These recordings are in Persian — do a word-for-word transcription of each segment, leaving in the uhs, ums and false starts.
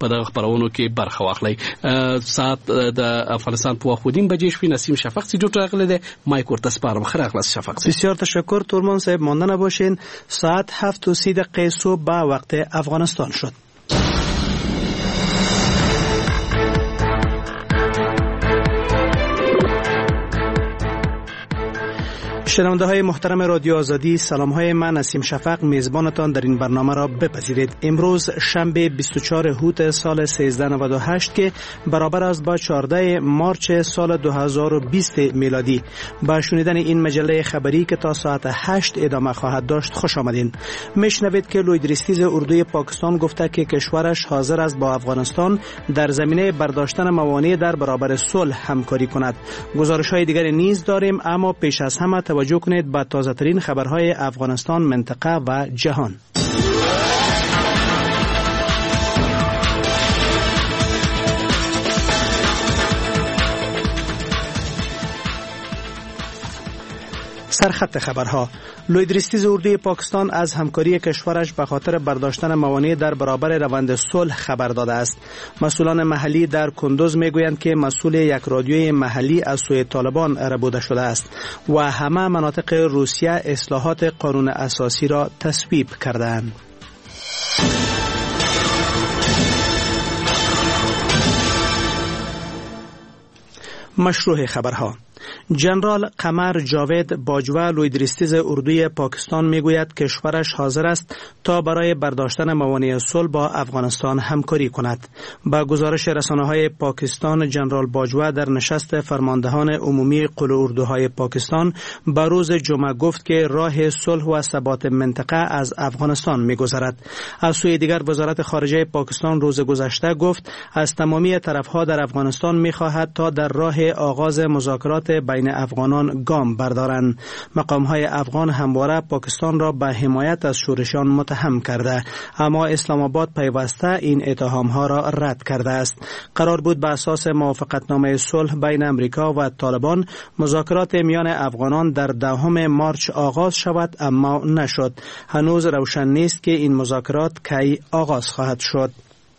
په دغه خبرونو کې برخه واخلئ. ساعت د افغانستان په وخت دیم بجې شوي. نسیم شفق سیجوت راغلی دی. مایک ورته سپارم. خیر اخلاص شفق. بسیار تشکر تورمان صاحب. مانده نباشین. ساعت هفت و سی دقیقه صبح به وقت افغانستان شد. شنونده های محترم رادیو آزادی، سلام های من نسیم شفق میزبانتان در این برنامه را بپذیرید. امروز شنبه بیست و چهار هوت سال سیزده نود و هشت که برابر است با چهارده مارچ سال دو هزار و بیست میلادی. با شنیدن این مجله خبری که تا ساعت هشت ادامه خواهد داشت خوش آمدین. میشنوید که لویدریستیز اردوی پاکستان گفته که کشورش حاضر است با افغانستان در زمینه برداشتن موانع در برابر صلح همکاری کند. گزارش های دیگر نیز داریم، اما پیش از همه توجه کنید به تازه ترین خبرهای افغانستان، منطقه و جهان. سرخط خبرها. لویدریستیز اردوی پاکستان از همکاری کشورش به خاطر برداشتن موانع در برابر روند صلح خبر داده است. مسئولان محلی در کندوز میگویند که مسئول یک رادیوی محلی از سوی طالبان ربوده شده است و همه مناطق روسیه اصلاحات قانون اساسی را تصویب کردند. مشروع خبرها. جنرال قمر جاوید باجوه لویدریستیز اردوی پاکستان میگوید کشورش حاضر است تا برای برداشتن موانع صلح با افغانستان همکاری کند. با گزارش رسانه‌های پاکستان، جنرال باجوه در نشست فرماندهان عمومی قل اردوهای پاکستان به روز جمعه گفت که راه صلح و ثبات منطقه از افغانستان میگذرد. از سوی دیگر وزارت خارجه پاکستان روز گذشته گفت از تمامی طرفها در افغانستان میخواهد تا در راه آغاز مذاکرات بین افغانان گام بردارند. مقام‌های افغان همواره پاکستان را به حمایت از شورشیان متهم کرده، اما اسلام آباد پیوسته این اتهام‌ها را رد کرده است. قرار بود به اساس موافقتنامه صلح بین امریکا و طالبان مذاکرات میان افغانان در دهم مارچ آغاز شود، اما نشد. هنوز روشن نیست که این مذاکرات کی آغاز خواهد شد.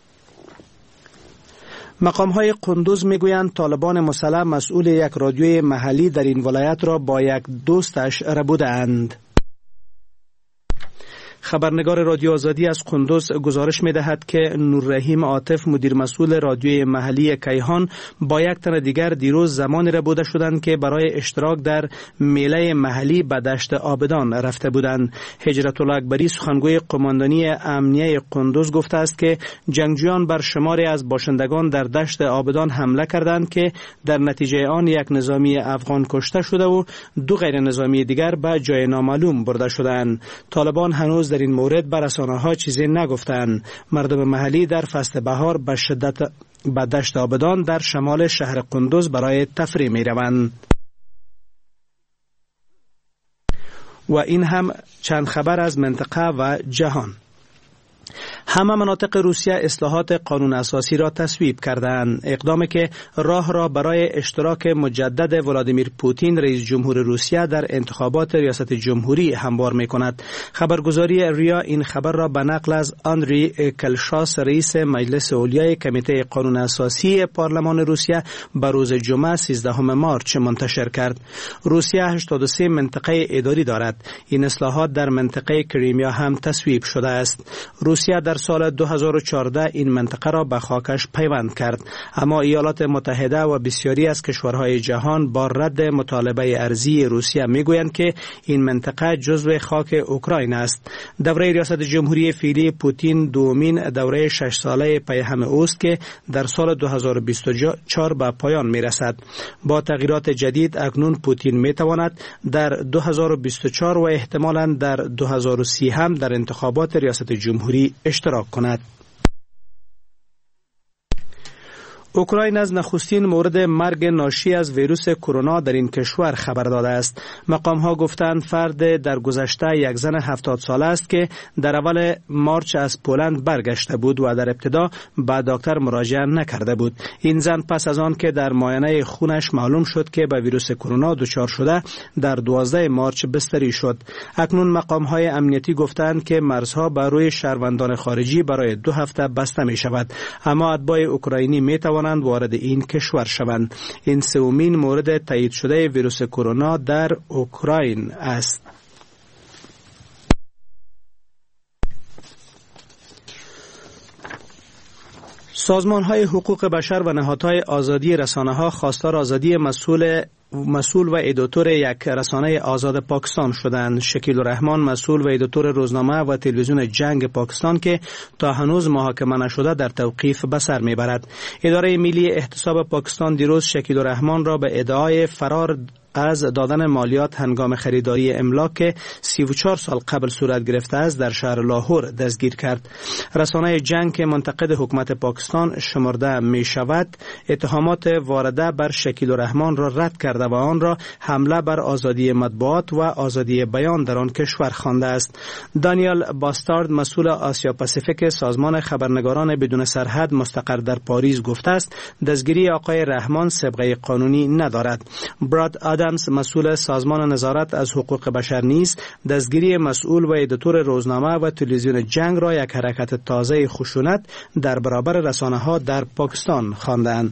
مقام‌های قندوز میگویند طالبان مسلح مسئول یک رادیوی محلی در این ولایت را با یک دوستش ربوده‌اند. خبرنگار رادیو آزادی از قندوز گزارش می‌دهد که نوررحیم عاطف مدیر مسئول رادیوی محلی کیهان با یک تن دیگر دیروز زمانی ربوده شدند که برای اشتراک در میله محلی به دشت آبدان رفته بودند. هجرت الله اکبری سخنگوی قماندانی امنیه قندوز گفته است که جنگجویان بر شماری از باشندگان در دشت آبدان حمله کردند که در نتیجه آن یک نظامی افغان کشته شده و دو غیر نظامی دیگر به جای نامعلوم برده شدند. طالبان هنوز در این مورد بر رسانه‌ها چیزی نگفتند. مردم محلی در فصل بهار به شدت به دشت آبدان در شمال شهر قندوز برای تفریح می‌روند. و این هم چند خبر از منطقه و جهان. همه مناطق روسیه اصلاحات قانون اساسی را تصویب کردند، اقدامی که راه را برای اشتراک مجدد ولادیمیر پوتین رئیس جمهور روسیه در انتخابات ریاست جمهوری هموار می‌کند. خبرگزاری ریا این خبر را به نقل از آندری کلشاس رئیس مجلس علیای کمیته قانون اساسی پارلمان روسیه به روز جمعه سیزدهم مارچ منتشر کرد. روسیه هشتاد و سه منطقه اداری دارد. این اصلاحات در منطقه کریمیا هم تصویب شده است. روسیه در سال دو هزار و چهارده این منطقه را به خاکش پیوند کرد، اما ایالات متحده و بسیاری از کشورهای جهان با رد مطالبه ارضی روسیه میگویند که این منطقه جزو خاک اوکراین است. دوره ریاست جمهوری فعلی پوتین دومین دوره شش ساله پیهم اوست که در سال دو هزار و بیست و چهار به پایان میرسد. با تغییرات جدید اکنون پوتین میتواند در دو هزار و بیست و چهار و احتمالاً در دو هزار و سی هم در انتخابات ریاست جمهوری اشتراک کند. اوکراین از نخستین مورد مرگ ناشی از ویروس کرونا در این کشور خبر داده است. مقام ها گفتند فرد در گذشته یک زن هفتاد ساله است که در اول مارچ از پولند برگشته بود و در ابتدا به دکتر مراجعه نکرده بود. این زن پس از آن که در معاینه خونش معلوم شد که به ویروس کرونا دچار شده در دوازده مارچ بستری شد. اکنون مقام های امنیتی گفتند که مرزها بر روی شهروندان خارجی برای دو هفته بسته می شود، اما اتباع اوکراینی می توانند وارد این کشور شوند. این سومین مورد تایید شده ویروس کرونا در اوکراین است. سازمان‌های حقوق بشر و نهادهای آزادی رسانه‌ها خواستار آزادی مسئول مسئول و ادیتور یک رسانه آزاد پاکستان شدند. شکیل الرحمن، مسئول و ادیتور روزنامه و تلویزیون جنگ پاکستان که تا هنوز محاکمه نشده، در توقیف به سر میبرد. اداره ملی احتساب پاکستان دیروز شکیل الرحمن را به ادعای فرار از دادن مالیات هنگام خریداری املاک که سی و چهار سال قبل صورت گرفته است در شهر لاهور دستگیر کرد. رسانه جنگ که منتقد حکومت پاکستان شمرده می شود، اتهامات وارده بر شکیل الرحمن را رد کرده و آن را حمله بر آزادی مطبوعات و آزادی بیان در آن کشور خوانده است. دانیال باستارد، مسئول آسیا پاسیفیک سازمان خبرنگاران بدون سرحد مستقر در پاریس گفته است دستگیری آقای رحمان سابقه قانونی ندارد. براد آدمز، مسئول سازمان نظارت از حقوق بشر نیز دستگیری مسئول و ادیتور روزنامه و تلویزیون جنگ را یک حرکت تازه خشونت در برابر رسانه‌ها در پاکستان خواندند.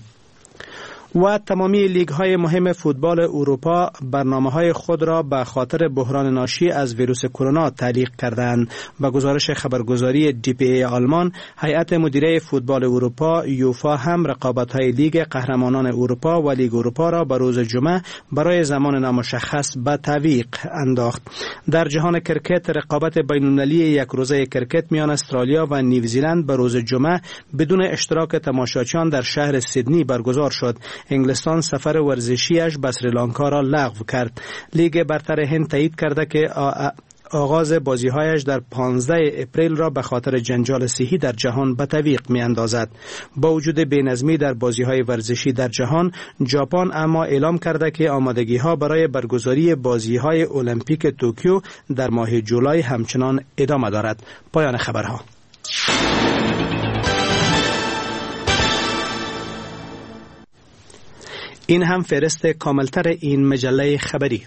و تمامی لیگ های مهم فوتبال اروپا برنامه های خود را به خاطر بحران ناشی از ویروس کرونا تعلیق کردند. با گزارش خبرگزاری دی پی ای آلمان، هیئت مدیره فوتبال اروپا یوفا هم رقابت های لیگ قهرمانان اروپا و لیگ اروپا را به روز جمعه برای زمان نامشخص به تعویق انداخت. در جهان کرکت، رقابت بین المللی یک روزه کرکت میان استرالیا و نیوزیلند به روز جمعه بدون اشتراک تماشاچیان در شهر سیدنی برگزار شد. انگلستان سفر ورزشیش به سریلانکا را لغو کرد. لیگ برتر هند تایید کرده که آغاز بازی‌هایش در پانزده اپریل را به خاطر جنجال صحی در جهان به تعویق می‌اندازد. با وجود بی‌نظمی در بازی‌های ورزشی در جهان، ژاپن اما اعلام کرده که آمادگی‌ها برای برگزاری بازی‌های المپیک توکیو در ماه جولای همچنان ادامه دارد. پایان خبرها. این هم فهرست کاملتر این مجله خبری.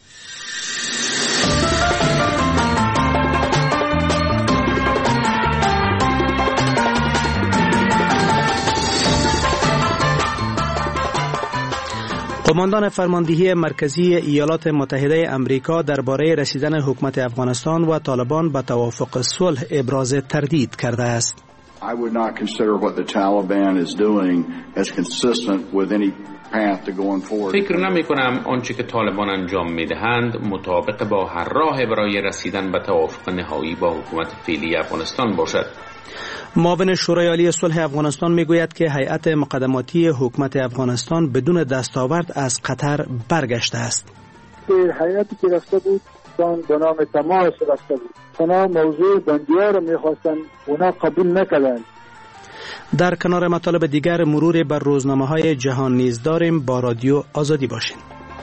قماندان فرماندهی مرکزی ایالات متحده امریکا درباره رسیدن حکومت افغانستان و طالبان به توافق صلح ابراز تردید کرده است. I would not consider what the Taliban is doing as consistent with any path to going forward. فکر نمی کنم آنچه که طالبان انجام می دهند مطابق با هر راه برای رسیدن به توافق نهایی با حکومت فعلی افغانستان باشد. معاون شورای عالی صلح افغانستان می گوید که هیئت مقدماتی حکومت افغانستان بدون دستاورد از قطر برگشته است. هیئتی که رفته بود به نام تماس رفته بود. اونا موضوع بندی‌ها رو می‌خواستن، اونا قبول نکردند. در کنار مطالب دیگر مرور بر روزنامه‌های جهان نیز داریم. با رادیو آزادی باشین.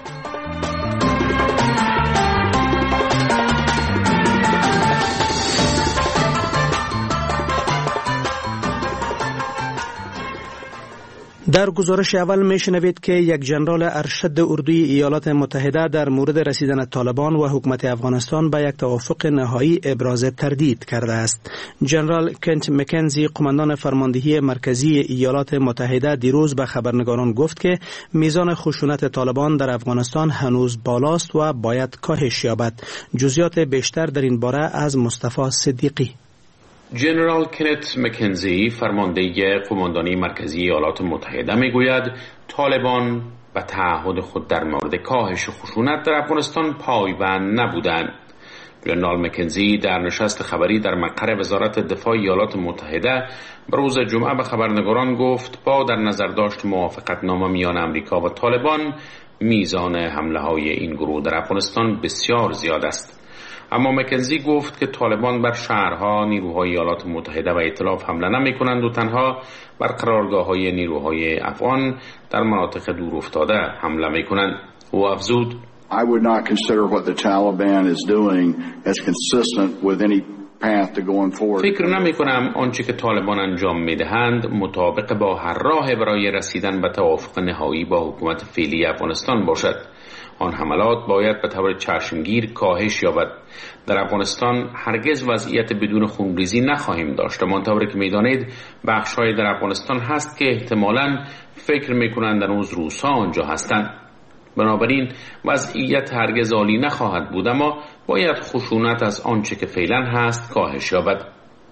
در گزارش اول میشنوید که یک ژنرال ارشد اردوی ایالات متحده در مورد رسیدن طالبان و حکومت افغانستان به یک توافق نهایی ابراز تردید کرده است. ژنرال کنت مکنزی، قماندان فرماندهی مرکزی ایالات متحده، دیروز به خبرنگاران گفت که میزان خشونت طالبان در افغانستان هنوز بالاست و باید کاهش یابد. جزئیات بیشتر در این باره از مصطفی صدیقی. جنرال کنت مکنزی، فرمانده قماندانی مرکزی ایالات متحده، میگوید طالبان و تعهد خود در مورد کاهش خشونت در افغانستان پایبند نبودند. جنرال مکنزی در نشست خبری در مقر وزارت دفاع ایالات متحده به روز جمعه به خبرنگاران گفت با در نظر داشت موافقتنامه میان امریکا و طالبان، میزان حمله های این گروه در افغانستان بسیار زیاد است. اما مکنزی گفت که طالبان بر شهرها نیروهای ایالات متحده و ائتلاف حمله نمی کنند و تنها بر قرارگاه‌های نیروهای افغان در مناطق دور افتاده حمله می کنند. او افزود: I would not consider what the Taliban is doing as consistent with any path to going forward. فکر نمی کنم آنچه که طالبان انجام می دهند مطابق با هر راه برای رسیدن به توافق نهایی با حکومت فعلی افغانستان باشد. آن حملات باید به طور چشمگیر کاهش یابد. در افغانستان هرگز وضعیت بدون خونریزی نخواهیم داشت. همانطور که می‌دانید بخش‌های در افغانستان هست که احتمالاً فکر می‌کنند هنوز روس‌ها آنجا هستند. بنابراین وضعیت هرگز عالی نخواهد بود، اما باید خشونت از آنچه که فعلا هست کاهش یابد.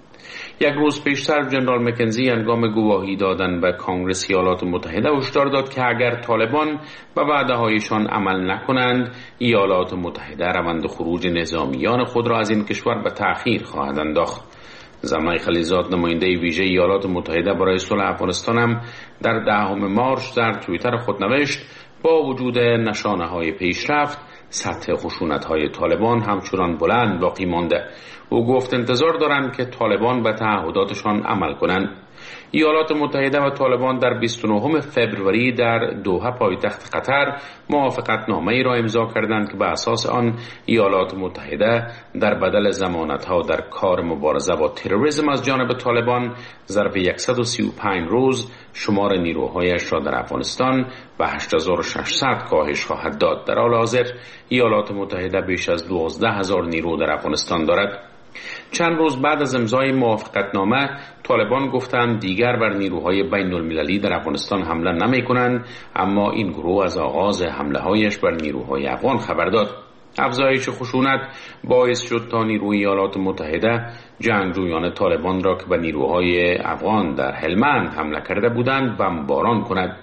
یک روز پیشتر جنرال مکنزی هنگام گواهی دادن به کنگره ایالات متحده هشدار داد که اگر طالبان به وعده‌هایشان عمل نکنند، ایالات متحده روند خروج نظامیان خود را از این کشور به تأخیر خواهد انداخت. زلمه خلیزاد، نماینده ویژه ایالات متحده برای صلح افغانستان، هم در دهم مارس در توییتر خود نوشت: با وجود نشانه‌های پیشرفت، سطح خشونت‌های طالبان همچنان بلند باقی مانده. او گفت انتظار دارند که طالبان به تعهداتشان عمل کنند. ایالات متحده و طالبان در بیست و نهم فوریه در دوحه پایتخت قطر موافقتنامه‌ای را امضا کردند که به اساس آن ایالات متحده در بدل ضمانت‌ها در کار مبارزه با تروریسم از جانب طالبان ظرف صد و سی و پنج روز شمار نیروهایش را در افغانستان به هشت هزار و ششصد کاهش خواهد داد. در حال حاضر ایالات متحده بیش از دوازده هزار نیرو در افغانستان دارد. چند روز بعد از امضای موافقتنامه طالبان گفتند دیگر بر نیروهای بین المللی در افغانستان حمله نمی کنند، اما این گروه از آغاز حمله هایش بر نیروهای افغان خبر داد. افزایش خشونت باعث شد تا نیروی ایالات متحده جنگجویان طالبان را که به نیروهای افغان در هلمند حمله کرده بودند بمباران کند.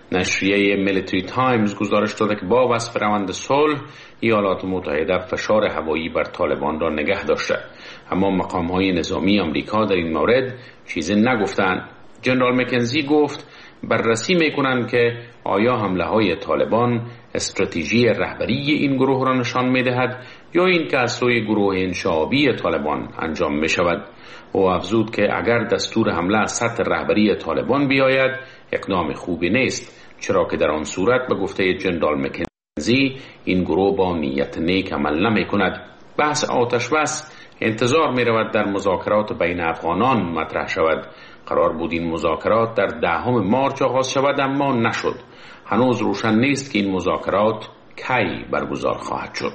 نشریه میلیتری تایمز گزارش داده که با وصف روند صلح ایالات متحده فشار هوایی بر طالبان را نگه داشته، اما مقام‌های نظامی آمریکا در این مورد چیزی نگفتند. جنرال مکنزی گفت بررسی می‌کنند که آیا حمله‌های طالبان استراتژی رهبری این گروه را نشان می‌دهد یا این که از سوی گروه انشعابی طالبان انجام می‌شود. او افزود که اگر دستور حمله از سطح رهبری طالبان بیاید اقدام خوبی نیست، چرا که در آن صورت به گفته جنرال مکنزی این گروه با نیت نیک عمل نمی کند. بحث آتش بس انتظار می رود در مذاکرات بین افغانان مطرح شود. قرار بود این مذاکرات در دهم مارس آغاز شود، اما نشد. هنوز روشن نیست که این مذاکرات کی برگزار خواهد شد.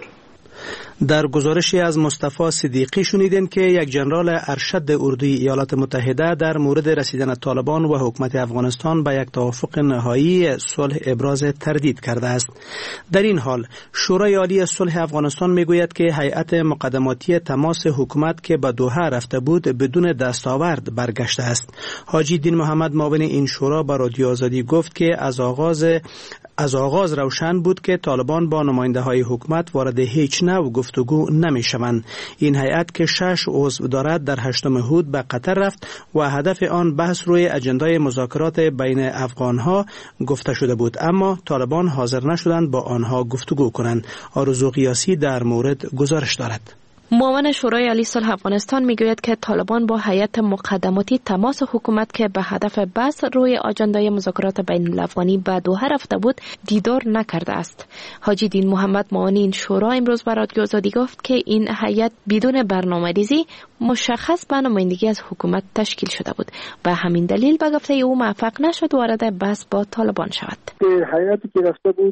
در گزارشی از مصطفی صدیقی شنیدین که یک جنرال ارشد اردوی ایالات متحده در مورد رسیدن طالبان و حکومت افغانستان به یک توافق نهایی صلح ابراز تردید کرده است. در این حال شورای عالی صلح افغانستان میگوید که هیئت مقدماتی تماس حکومت که به دوحه رفته بود بدون دستاورد برگشته است. حاجی دین محمد معاون این شورا به رادیو آزادی گفت که از آغاز از آغاز روشن بود که طالبان با نماینده های حکومت وارد هیچ نوع گفتگو نمی شوند. این هیئت که شش عضو دارد در هشتم هود به قطر رفت و هدف آن بحث روی اجندای مذاکرات بین افغانها گفته شده بود، اما طالبان حاضر نشدند با آنها گفتگو کنند. آرزو قیاسی در مورد گزارش دارد. معاون شورای عالی صلح افغانستان میگوید که طالبان با هیئت مقدماتی تماس حکومت که به هدف بحث روی آجندای مذاکرات بین الافغانی به دوحه رفته بود دیدار نکرده است. حاجی دین محمد معاون این شورا امروز به رادیو آزادی گفت که این هیئت بدون برنامه‌ریزی مشخص به نمایندگی از حکومت تشکیل شده بود. به همین دلیل به گفته او موفق نشد وارد بحث با طالبان شود. هیئتی که رفته بود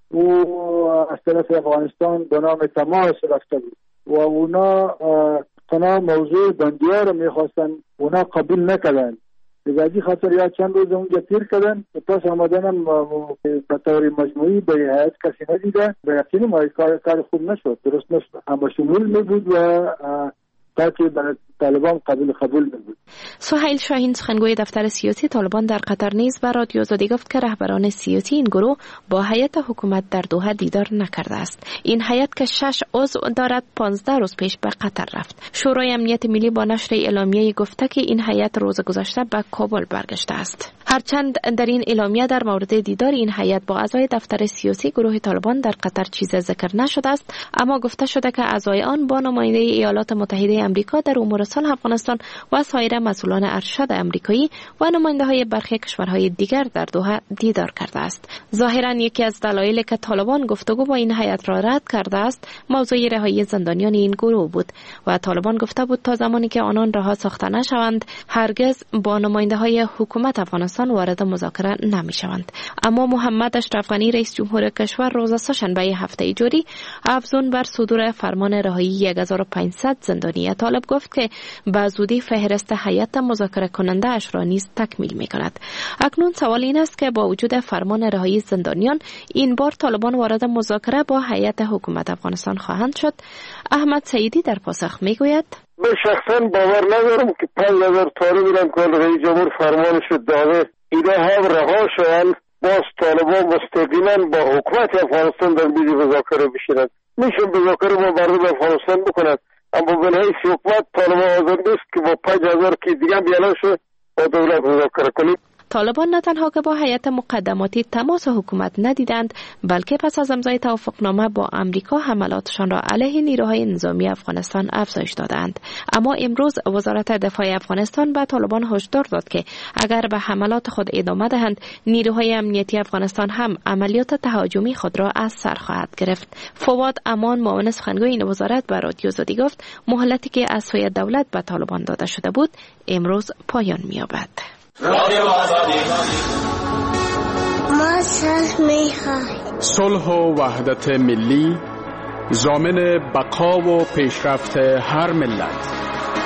و از طرف افغانستان به نام تماس رفته بود و اونا تنها موضوع بندی‌ها رو میخواستن، اونا قبول نکردن. دیگه خاطر یا چند روز اونجا تیر کردن و پس آمدنم به طور مجموعی به هیئت کسی ندیده. به یقین ما کار کار خوب نشد، درست نشد، اما شمول می بود و تا که طالبان قبول قبول نبود. سهیل شاهین سخنگوی دفتر سیاسی طالبان در قطر نیز به رادیو آزادی گفت که رهبران سیاسی این گروه با هیئت حکومت در دوحه دیدار نکرده است. این هیئت که شش عضو دارد پانزده روز پیش به قطر رفت. شورای امنیت ملی با نشر اعلامیه گفته که این هیئت روز گذشته به کابل برگشته است. هرچند در این اعلامیه در مورد دیدار این هیئت با اعضای دفتر سیاسی گروه طالبان در قطر چیز ذکر نشده است، اما گفته شده که اعضای آن با نماینده ایالات متحده آمریکا در امور صلح افغانستان و سایر مسئولان ارشد آمریکایی و نماینده‌های برخی کشورهای دیگر در دوحه دیدار کرده است. ظاهراً یکی از دلایلی که طالبان گفتگو با این هیئت را رد کرده است موضوع رهایی زندانیان این گروه بود و طالبان گفته بود تا زمانی که آنان رها ساخته نشوند هرگز با نماینده‌های حکومت افغانستان وارد مذاکره نمی‌شوند. اما محمد اشرف غنی رئیس جمهور کشور روز سه‌شنبه هفته جاری افزون بر صدور فرمان رهایی هزار و پانصد زندانی طالب گفت که به زودی فهرست هیئت مذاکره کننده اش را نیز تکمیل می‌کند. اکنون سوال این است که با وجود فرمان رهایی زندانیان این بار طالبان وارد مذاکره با هیئت حکومت افغانستان خواهند شد. احمد سعیدی در پاسخ میگوید به شخصا باور ندارم که پنج هزار طالب ایران که رئیس جمهور فرمانش داده اینا هم رها شوند باز طالبان مستقیما با حکومت افغانستان در میز مذاکره بشینند. میشه مذاکره با مردم افغانستان بکنند، اما به حیث حکومت طالبان آزاد نیست که با پنج هزار که دیگه بیان شد با دولت مذاکره کنید. طالبان نه تنها که با هیئت مقدماتی تماس حکومت ندیدند بلکه پس از امضای توافقنامه با امریکا حملاتشان را علیه نیروهای نظامی افغانستان افزایش دادند. اما امروز وزارت دفاع افغانستان به طالبان هشدار داد که اگر به حملات خود ادامه دهند نیروهای امنیتی افغانستان هم عملیات تهاجمی خود را از سر خواهد گرفت. فواد امان معاون سخنگوی این وزارت به رادیو آزادی گفت مهلتی که از سوی دولت به طالبان داده شده بود امروز پایان می‌یابد. ما صلح می‌خواهیم. صلح و وحدت ملی ضامن بقا و پیشرفت هر ملت.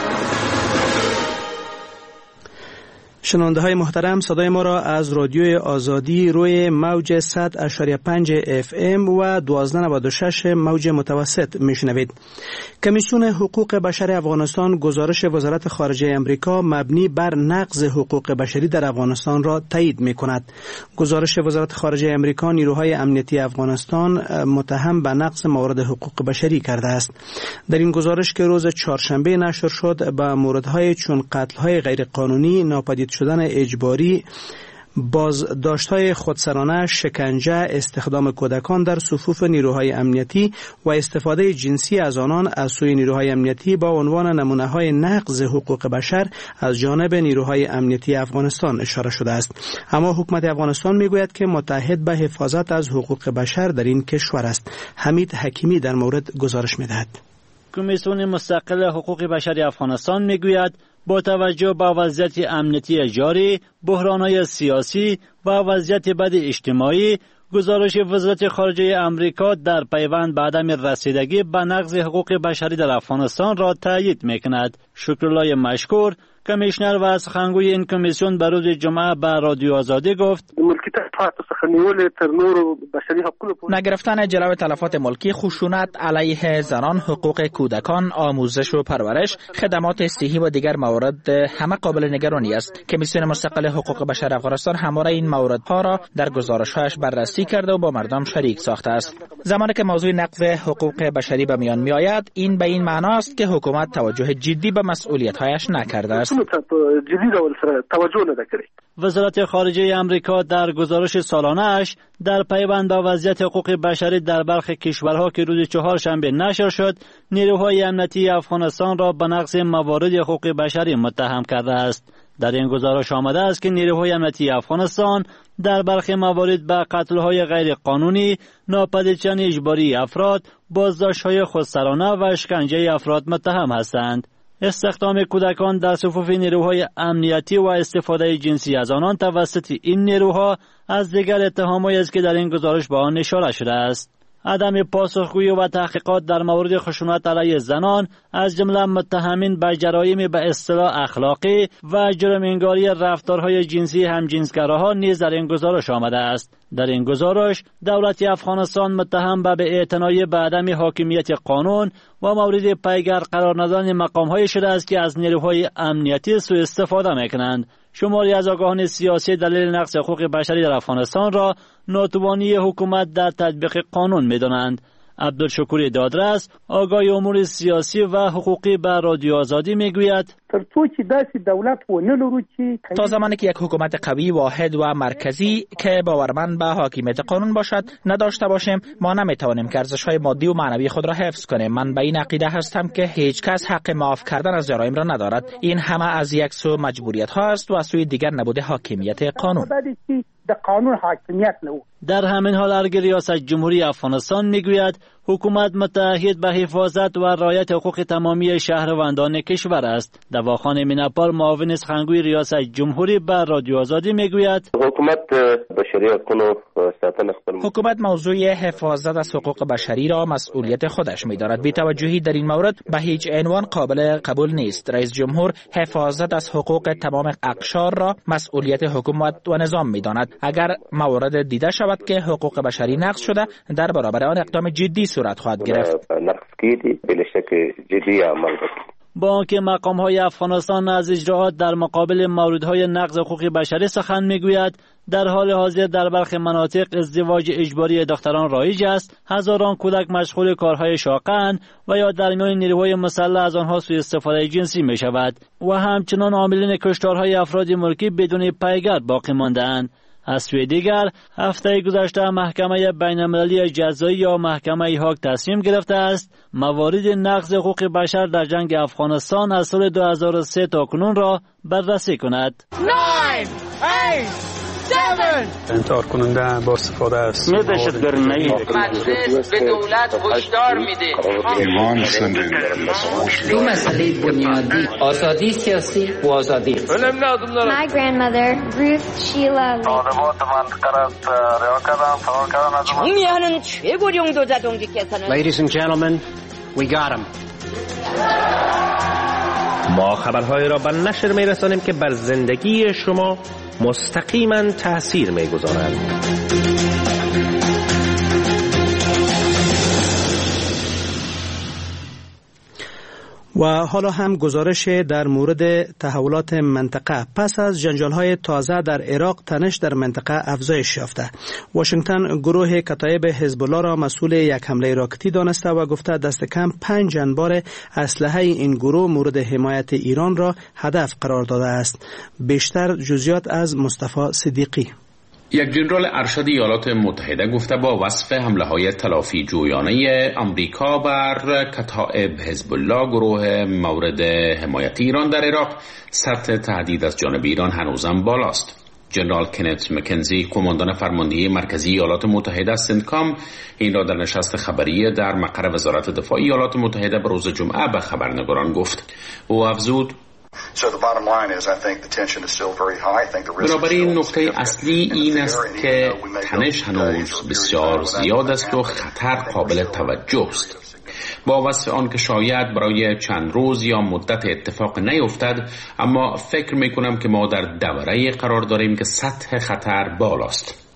شنونده های محترم، صدای ما را از رادیوی آزادی روی موج صد و پنج اف ام و دوازده نود و شش موج متوسط میشنوید. کمیسیون حقوق بشر افغانستان گزارش وزارت خارجه امریکا مبنی بر نقض حقوق بشری در افغانستان را تایید می کند. گزارش وزارت خارجه امریکا نیروهای امنیتی افغانستان متهم به نقض موارد حقوق بشری کرده است. در این گزارش که روز چهارشنبه نشر شد به موردهای چون قتل‌های غیرقانونی، ناپدید شدن اجباری، بازداشت‌های خودسرانه، شکنجه، استخدام کودکان در صفوف نیروهای امنیتی و استفاده جنسی از آنان از سوی نیروهای امنیتی با عنوان نمونه‌های نقض حقوق بشر از جانب نیروهای امنیتی افغانستان اشاره شده است. اما حکومت افغانستان میگوید که متعهد به حفاظت از حقوق بشر در این کشور است. حمید حکیمی در مورد گزارش می‌دهد. کمیسیون مستقل حقوق بشر افغانستان میگوید با توجه به وضعیت امنیتی جاری، بحران‌های سیاسی و وضعیت بد اجتماعی، گزارش وزارت خارجه امریکا در پیوند به عدم رسیدگی به نقض حقوق بشری در افغانستان را تایید می‌کند. شکرالله مشکور، کمیشنر و سخنگوی این کمیسیون به روز جمعه به رادیو آزادی گفت نگرفتن جلوی تلفات ملکی، خشونت علیه زنان، حقوق کودکان، آموزش و پرورش، خدمات صحی و دیگر موارد همه قابل نگرانی است. کمیسیون مستقل حقوق بشر افغانستان همواره این موردها را در گزارش‌هایش بررسی کرده و با مردم شریک ساخته است. زمانی که موضوع نقض حقوق بشری به میان میآید، این به این معنا است که حکومت توجه جدی به مسئولیت‌هایش نکرده است. وزارت خارجه امریکا در گزارش سالانه‌اش در پیوند با وضعیت حقوق بشری در برخی کشورها که روز چهارشنبه نشر شد، نیروهای امنیتی افغانستان را به نقض موارد حقوق بشری متهم کرده است. در این گزارش آمده است که نیروهای امنیتی افغانستان در برخی موارد به قتل‌های غیر قانونی، ناپدید شدن اجباری افراد، بازداشت‌های خودسرانه و اشکنجه افراد متهم هستند. استخدام کودکان در صفوف نیروهای امنیتی و استفاده جنسی از آنان توسط این نیروها از دیگر اتهامایی است که در این گزارش به آن اشاره شده است. عدم پاسخگویی و تحقیقات در مورد خشونت علیه زنان از جمله متهمین به جرایم به اصطلاح اخلاقی و جرم انگاری رفتارهای جنسی همجنسگراها نیز در این گزارش آمده است. در این گزارش دولت افغانستان متهم به بی‌اعتنایی به عدم حاکمیت قانون و مورد پیگر قرار ندادن مقام‌های شده است که از نیروهای امنیتی سوء استفاده می‌کنند. شماری از آگاهان سیاسی دلیل نقض حقوق بشری در افغانستان را ناتوانی حکومت در تطبیق قانون می‌دانند. عبدالشکور دادرس آگاه امور سیاسی و حقوقی به رادیو آزادی میگوید تا زمانی که یک حکومت قوی، واحد و مرکزی که باورمند به حاکمیت قانون باشد نداشته باشیم، ما نمیتوانیم که ارزش‌های مادی و معنوی خود را حفظ کنیم. من به این عقیده هستم که هیچ کس حق معاف کردن از جرایم را ندارد. این همه از یک سو مجبوریت ها است و از سوی دیگر نبوده حاکمیت قانون. در قانون حاکمیت نو. در همین حال ارگ ریاست جمهوری افغانستان میگوید حکومت متعهد به حفاظت و رعایت حقوق تمامی شهروندان کشور است. دواخان میناپال معاون سخنگوی ریاست جمهوری به رادیو آزادی میگوید حکومت بشری حقوق ساتن خپل حکومت موضوع حفاظت از حقوق بشری را مسئولیت خودش می‌دارد. بی‌توجهی در این مورد به هیچ عنوان قابل قبول نیست. رئیس جمهور حفاظت از حقوق تمام اقشار را مسئولیت حکومت و نظام می‌داند. اگر موارد دیده شود که حقوق بشری نقض شده، در برابر آن اقدام جدی صورت خواهد گرفت. با آنکه مقام‌های افغانستان از اجراعات در مقابل موردهای نقض حقوق بشری سخن میگوید، در حال حاضر در برخی مناطق ازدواج اجباری دختران رایج است، هزاران کودک مشغول کارهای شاقند و یا در میان نیروهای مسلح از آنها سوء استفاده جنسی می شود و همچنان عاملین کشتارهای افراد ملکی بدون پیگر باقی مانده‌اند. از سوی دیگر هفته گذشته محکمه بین‌المللی جزایی یا محکمه هاگ تصمیم گرفته است موارد نقض حقوق بشر در جنگ افغانستان از سال دو هزار و سه تا کنون را بررسی کند. انکار کننده با استفاده است. دهشتگردی مجلس به دولت هشدار میده. دو مسئله بنیادی، آزادی سیاسی و آزادی. My grandmother Ruth Sheila 정의하는 최고령 도자동지께서는 Ladies and gentlemen, we got him. ما خبرهای را به نشر می‌رسانیم که بر زندگی شما مستقیما تأثیر می‌گذارند. و حالا هم گزارش در مورد تحولات منطقه. پس از جنجال‌های تازه در عراق، تنش در منطقه افزایش یافته. واشنگتن گروه کتایب حزب الله را مسئول یک حمله راکتی دانسته و گفته دست کم پنج انبار اسلحه این گروه مورد حمایت ایران را هدف قرار داده است. بیشتر جزئیات از مصطفی صدیقی. یک جنرال ارشد ایالات متحده گفته با وصف حمله‌های تلافی جویانه آمریکا بر کتائب حزب الله گروه مورد حمایت ایران در عراق، سطح تهدید از جانب ایران هنوزم بالاست. جنرال کنت مکنزی، قماندان فرماندهی مرکزی ایالات متحده سنتکام، این را در نشست خبری در مقر وزارت دفاع ایالات متحده به روز جمعه به خبرنگاران گفت. او افزود: بنابراین نقطه اصلی این است که تنش هنوز بسیار زیاد است و خطر قابل توجه است. با وصف آن که شاید برای چند روز یا مدت اتفاق نیفتد، اما فکر می کنم که ما در دوره‌ای قرار داریم که سطح خطر بالاست.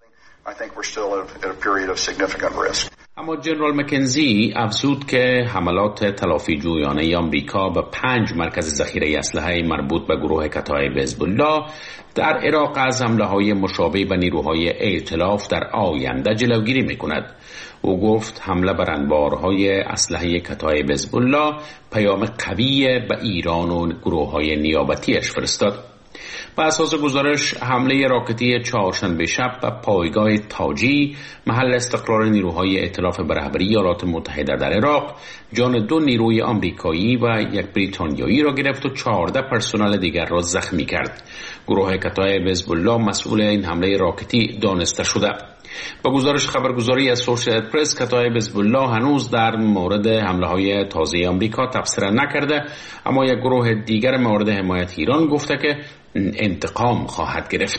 اما جنرال مکنزی افزود که حملات تلافی جویانه آمریکا به پنج مرکز ذخیره اسلحه مربوط به گروه کتایب حزب الله در عراق از حمله‌های مشابه به نیروهای ائتلاف در آینده جلوگیری می‌کند. او گفت حمله بر انبارهای اسلحه کتایب حزب الله پیام قوی به ایران و گروه‌های نیابتیش فرستاد. بر اساس گزارش، حمله راکتی چهارشنبه شب به پایگاه تاجی، محل استقرار نیروهای ائتلاف به رهبری ایالات متحده در عراق، جان دو نیروی آمریکایی و یک بریتانیایی را گرفت و چهارده پرسنل دیگر را زخمی کرد. گروه کتایب حزب الله مسئول این حمله راکتی دانسته شده. با گزارش خبرگزاری اسوسییتد پرس، کتایب حزب الله هنوز در مورد حمله‌های تازه آمریکا تبصره نکرده، اما یک گروه دیگر مورد حمایت ایران گفته که انتقام خواهد گرفت.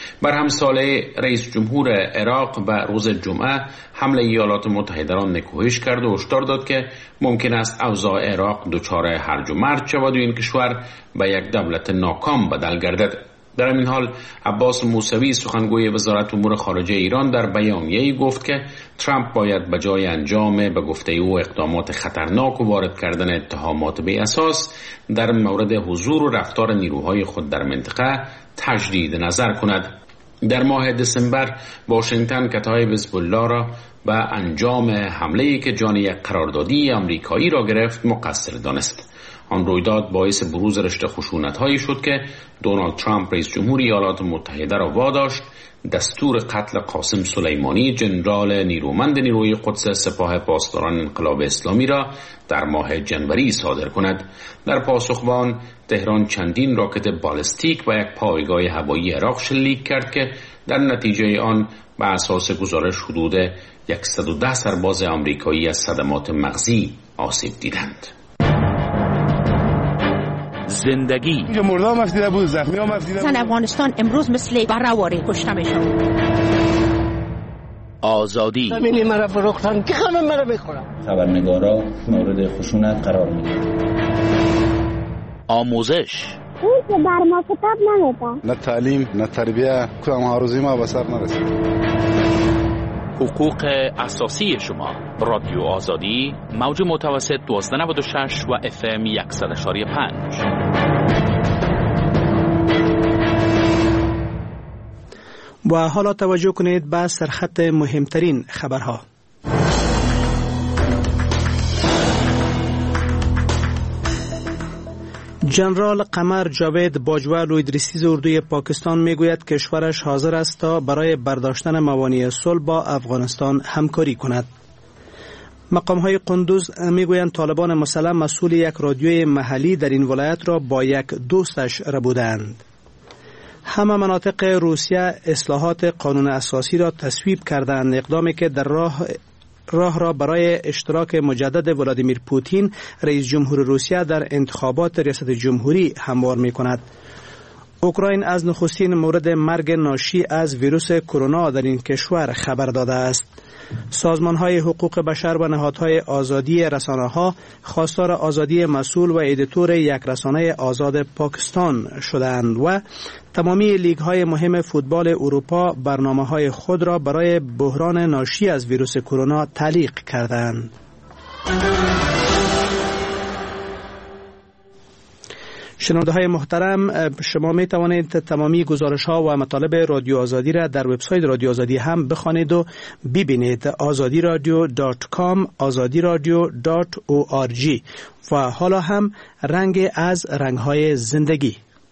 بر همساله رئیس جمهور عراق به روز جمعه حمله ایالات متحده را نکوهش کرد و هشدار داد که ممکن است اوضاع عراق دچار هرج و مرج شود و این کشور به یک دولت ناکام بدل گردد. در این حال عباس موسوی سخنگوی وزارت امور خارجه ایران در بیانیه‌ای گفت که ترامپ باید به جای انجام به گفته او اقدامات خطرناک و وارد کردن اتهامات بی اساس در مورد حضور و رفتار نیروهای خود در منطقه تجدید نظر کند. در ماه دسامبر واشنگتن کتایب حزب الله را به انجام حمله‌ای که جان یک قراردادی آمریکایی را گرفت مقصر دانست. آن رویداد باعث بروز رشته خشونت‌هایی شد که دونالد ترامپ رئیس جمهور ایالات متحده را واداشت دستور قتل قاسم سلیمانی ژنرال نیرومند نیروی قدس سپاه پاسداران انقلاب اسلامی را در ماه جنوری صادر کند. در پاسخ به آن تهران چندین راکت بالستیک و یک پایگاه هوایی عراق شلیک کرد که در نتیجه آن به اساس گزارش حدود صد و ده سرباز آمریکایی از صدمات مغزی آسیب دیدند. زندگی اینجا مردم مفیده بود، زخمی هم مفیده بود. زن افغانستان امروز مثل بررواری کشته میشد. آزادی زمینی مرا فروختن که خانم مرا بخورم. خبرنگارا مورد خشونت قرار میگیرن. آموزش اون که بر ما کتاب نمیده. نه تعلیم نه تربیه کدام هاروزی ما به سر نرسید. حقوق اساسی شما. رادیو آزادی موج متوسط دوازده نود و شش و اف ام صد و پنج. و حالا توجه کنید به سرخط مهمترین خبرها. جنرال قمر جاوید باجوه لویدریسیز اردوی پاکستان میگوید کشورش حاضر است تا برای برداشتن موانع صلح با افغانستان همکاری کند. مقام های قندوز میگویند طالبان مسلم مسئول یک رادیوی محلی در این ولایت را با یک دوستش ربودند. همه مناطق روسیه اصلاحات قانون اساسی را تصویب کردند، اقدامی که در راه راه را برای اشتراک مجدد ولادیمیر پوتین رئیس جمهور روسیه در انتخابات ریاست جمهوری هموار می کند. اوکراین از نخستین مورد مرگ ناشی از ویروس کرونا در این کشور خبر داده است. سازمان‌های حقوق بشر و نهادهای آزادی رسانه‌ها خواستار آزادی مسئول و ادیتور یک رسانه آزاد پاکستان شدند و تمامی لیگ‌های مهم فوتبال اروپا برنامه‌های خود را برای بحران ناشی از ویروس کرونا تعلیق کردند. شنونده های محترم، شما می توانید تمامی گزارش ها و مطالب رادیو آزادی را در وبسایت رادیو آزادی هم بخوانید و ببینید. آزادی رادیو دات کام، آزادی رادیو دات او آر جی. و حالا هم رنگ از رنگ های زندگی.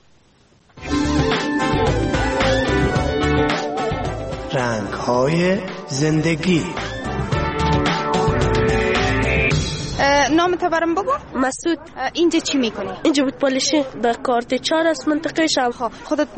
رنگ های زندگی. نام تو برام بگو. مسعود. اینجا چی میکنی؟ اینجا بود پالیشی به کارت چهار از منطقه شب. خودت